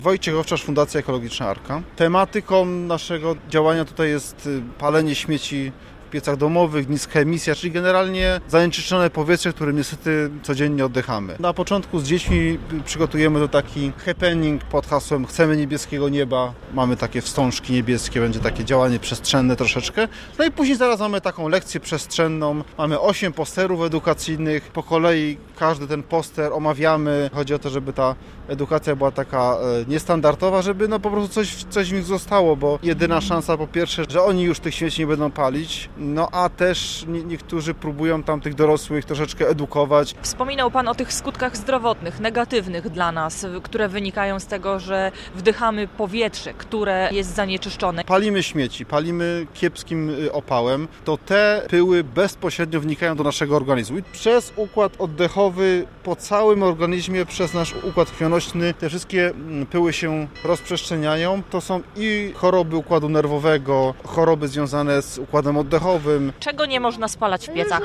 Wojciech Owczarz, Fundacja Ekologiczna Arka. Tematyką naszego działania tutaj jest palenie śmieci w piecach domowych, niska emisja, czyli generalnie zanieczyszczone powietrze, którym niestety codziennie oddychamy. Na początku z dziećmi przygotujemy to taki happening pod hasłem Chcemy niebieskiego nieba. Mamy takie wstążki niebieskie, będzie takie działanie przestrzenne troszeczkę. No i później zaraz mamy taką lekcję przestrzenną. Mamy 8 posterów edukacyjnych. Po kolei każdy ten poster omawiamy. Chodzi o to, żeby ta edukacja była taka niestandardowa, żeby po prostu coś w nich zostało, bo jedyna szansa po pierwsze, że oni już tych śmieci nie będą palić, a też niektórzy próbują tam tych dorosłych troszeczkę edukować. Wspominał Pan o tych skutkach zdrowotnych, negatywnych dla nas, które wynikają z tego, że wdychamy powietrze, które jest zanieczyszczone. Palimy śmieci, palimy kiepskim opałem, to te pyły bezpośrednio wnikają do naszego organizmu. I przez układ oddechowy po całym organizmie, przez nasz układ krwionośny, te wszystkie pyły się rozprzestrzeniają. To są i choroby układu nerwowego, choroby związane z układem oddechowym. Czego nie można spalać w piecach?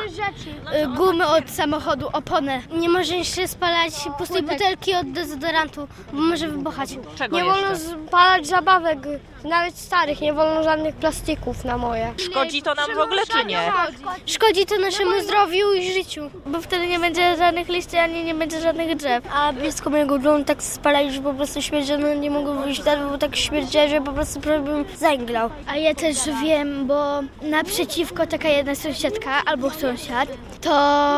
Gumy od samochodu, opony. Nie może się spalać pustej butelki od dezodorantu, bo może wybuchać. Czego nie jeszcze? wolno spalać zabawek, nawet starych, nie wolno żadnych plastików na moje. Szkodzi to nam w ogóle, czy nie? Szkodzi to naszemu zdrowiu i życiu, bo wtedy nie będzie żadnych liści, ani nie będzie żadnych drzew. A blisko mojego domu tak spalali, że po prostu śmierdział, nie mogą wyjść dalej, bo tak śmierdziało, że po prostu bym zainglał. A ja też wiem, bo naprzeciwko taka jedna sąsiadka albo sąsiad, to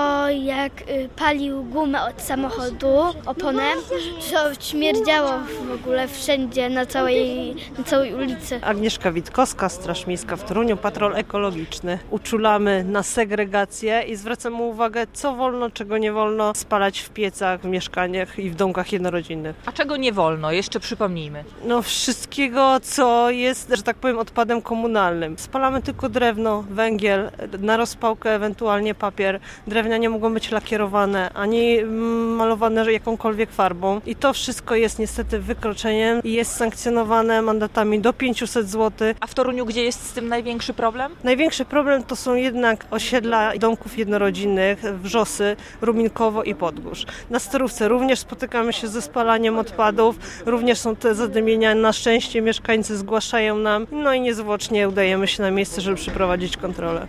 jak palił gumę od samochodu, oponę, to śmierdziało w ogóle wszędzie, na całej ulicy. Agnieszka Witkowska, Straż Miejska w Toruniu, patrol ekologiczny. Uczulamy na segregację i zwracamy uwagę, co wolno, czego nie wolno spalać w piecach, w mieszkaniach i w domkach jednorodzinnych. A czego nie wolno? Jeszcze przypomnijmy. Wszystkiego, co jest, że tak powiem, odpadem komunalnym. Spalamy tylko drewno, węgiel, na rozpałkę ewentualnie papier. Drewnia nie mogą być lakierowane, ani malowane jakąkolwiek farbą. I to wszystko jest niestety wykroczeniem i jest sankcjonowane mandatami do 500 zł. A w Toruniu gdzie jest z tym największy problem? Największy problem to są jednak osiedla domków jednorodzinnych, Wrzosy, Ruminkowo i Podgórz. Na Starówce również spotykamy się ze spalaniem odpadów, również są te zadymienia. Na szczęście mieszkańcy zgłaszają nam, i niezwłocznie udajemy się na miejsce, żeby przeprowadzić kontrolę.